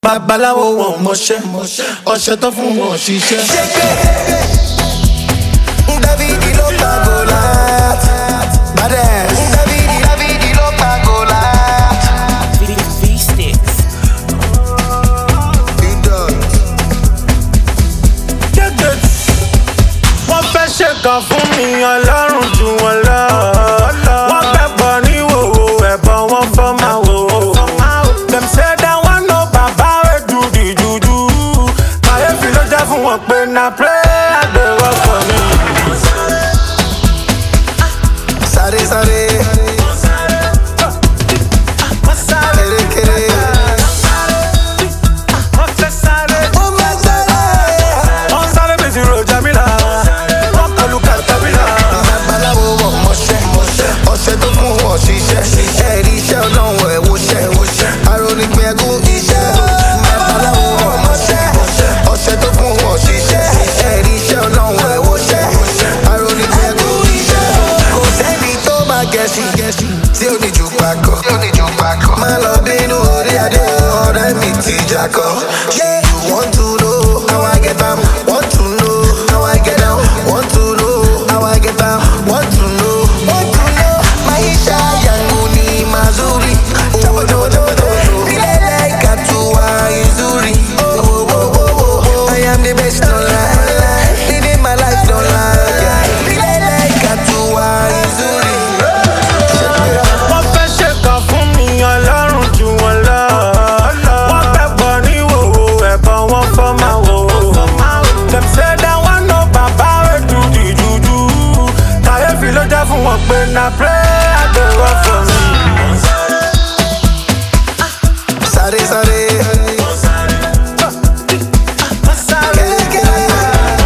Babaláwo wọn mọṣẹ́, ọṣẹ tó fún wọn ṣiṣẹ́. Davidi ló pa Goliath. Badass. Davidi ló pa Goliath. V-Sticks. Wọ́n fẹ́ ṣe kan fún mi, Ọlọ́run jù wọ́n lọ. Wọ́n fẹ́ bọ̀ ní wòwò, ẹ̀bọ̀ wọn fọ́ máa wò. Dem say that one no baba wey do the juju. Kàyéfì ló jẹ́ fún wọn pé na prayer dey work for me. Sáré sáré. Kéré. Wọ́n fẹ́ sáré. Ó máa sáré. Wọ́n sáré bí ti ro Jamila. Wọ́n kọlu Caterpillar. Babaláwo wọn mọṣẹ́, ọṣẹ tó fún wọn ṣiṣẹ́. Ẹ̀rí iṣẹ́ Ọlọ́run ẹ̀ wọṣẹ́. Arónípin ẹ̀kún iṣẹ́. Babaláwo wọn mọṣẹ́, ọṣẹ tó fún wọn ṣiṣẹ́. Ẹ̀rí iṣẹ́ Ọlọ́run ẹ̀ wọṣẹ́. Arónípin ẹ̀kún iṣẹ́. Kò sẹ́ni tó máa gẹ̀ẹ́sì tí ó ní jù pakọ̀. Má lọ bínú orí adé ọ̀rẹ́ mi ti jakọ̀. Yeah, you want to know how I get am? Want to know how I get down? Want to know how I get am? Want to know? Maisha yangu ni mazuri. Vile like hatua nzuri. I am the best online. Living my life online. Vile like hatua nzuri. Wọ́n fẹ́ ṣe kan fún mi, Ọlọ́run jù wọ́n lọ. Wọ́n fẹ́ bọ̀ ní wòwò, ẹ̀bọ̀ wọn fọ́ máa wò. Dem say that one no baba wey do the juju. Kàyéfì ló jẹ́ fún wọn pé na prayer dey work for me. Sáré sáré. Kéré.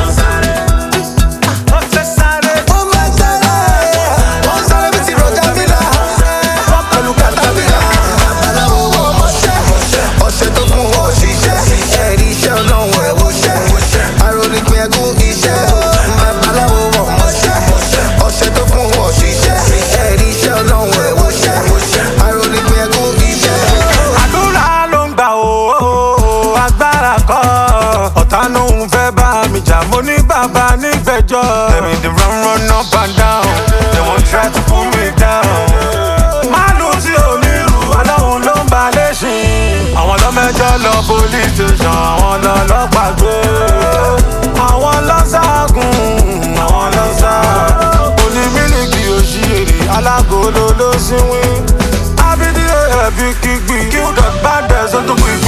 Wọ́n fẹ́ sáré. Ó máa sáré. Wọ́n sáré bí ti ro Jamila. Wọ́n kọlu Caterpillar. Babaláwo wọn mọṣẹ́, ọṣẹ tó fún wọn ṣiṣẹ́. Ẹ̀rí iṣẹ́ Ọlọ́run ẹ̀ wọṣẹ́. Arónípin ẹ̀kún iṣẹ́. Babaláwo wọn mọṣẹ́, ọṣẹ tó fún wọn ṣiṣẹ́. Ẹ̀rí iṣẹ́ Ọlọ́run ẹ̀ wọṣẹ́. Arónípin ẹ̀kún iṣẹ́. Àdúrà ló ń gbà ó, agbára kọ́. Ọ̀tá ló ń fẹ́ bá mi jà, mo ní bàbá nígbẹ̀jọ́. Ẹ̀mí dey run up and down, they wan try to pull me down. Málù tí ò ní rù, Ọlọ́run ló ń ba léṣin. Àwọn lọ́mẹjọ́ lọ police station, àwọn lọ́lọ́pàá gbé. Àwọn lọ́sàgùn, àwọn lọ́sà. Oní mílíkì òṣìṣẹ́ alágolo ló ṣíwín. Abídí ẹ̀bí kígbi, kill the bad person to quick.